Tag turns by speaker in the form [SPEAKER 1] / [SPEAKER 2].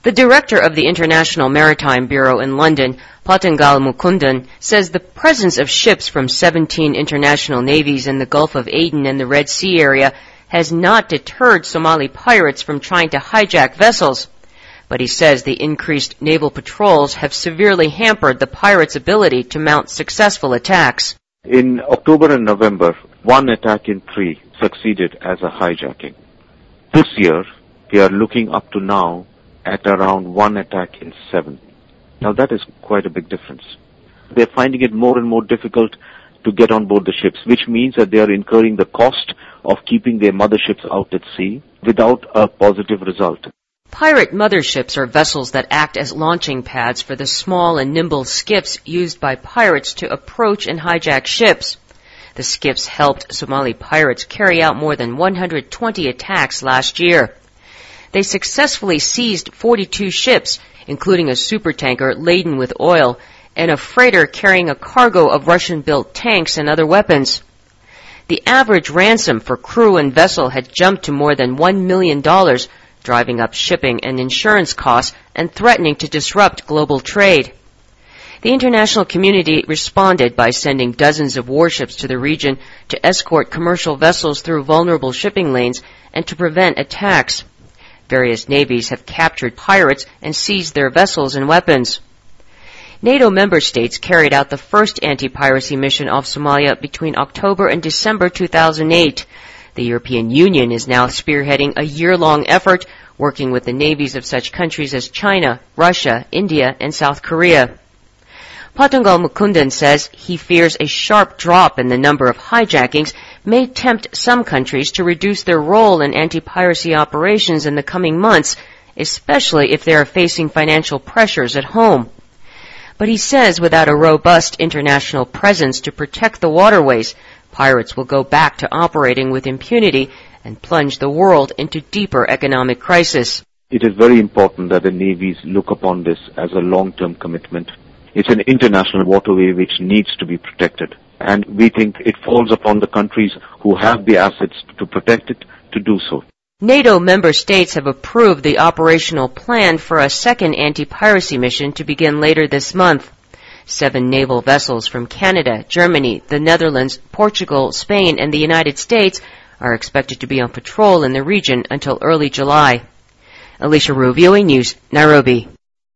[SPEAKER 1] The director of the International Maritime Bureau in London, Patangal Mukundan, says the presence of ships from 17 international navies in the Gulf of Aden and the Red Sea area has not deterred Somali pirates from trying to hijack vessels. But he says the increased naval patrols have severely hampered the pirates' ability to mount successful attacks.
[SPEAKER 2] In October and November, 1 attack in 3 succeeded as a hijacking. This year, we are looking up to now at around 1 attack in 7. Now that is quite a big difference. They're finding it more and more difficult to get on board the ships, which means that they are incurring the cost of keeping their motherships out at sea without a positive result.
[SPEAKER 1] Pirate motherships are vessels that act as launching pads for the small and nimble skiffs used by pirates to approach and hijack ships. The skiffs helped Somali pirates carry out more than 120 attacks last year. They successfully seized 42 ships, including a supertanker laden with oil and a freighter carrying a cargo of Russian-built tanks and other weapons. The average ransom for crew and vessel had jumped to more than $1 million, driving up shipping and insurance costs and threatening to disrupt global trade. The international community responded by sending dozens of warships to the region to escort commercial vessels through vulnerable shipping lanes and to prevent attacks. Various navies have captured pirates and seized their vessels and weapons. NATO member states carried out the first anti-piracy mission off Somalia between October and December 2008. The European Union is now spearheading a year-long effort working with the navies of such countries as China, Russia, India, and South Korea. Patangal Mukundan says he fears a sharp drop in the number of hijackings may tempt some countries to reduce their role in anti-piracy operations in the coming months, especially if they are facing financial pressures at home. But he says without a robust international presence to protect the waterways, pirates will go back to operating with impunity and plunge the world into deeper economic crisis.
[SPEAKER 2] It is very important that the navies look upon this as a long-term commitment. It's an international waterway which needs to be protected. And we think it falls upon the countries who have the assets to protect it to do so.
[SPEAKER 1] NATO member states have approved the operational plan for a second anti-piracy mission to begin later this month. 7 naval vessels from Canada, Germany, the Netherlands, Portugal, Spain, and the United States are expected to be on patrol in the region until early July. Alicia Ru, VOA News, Nairobi.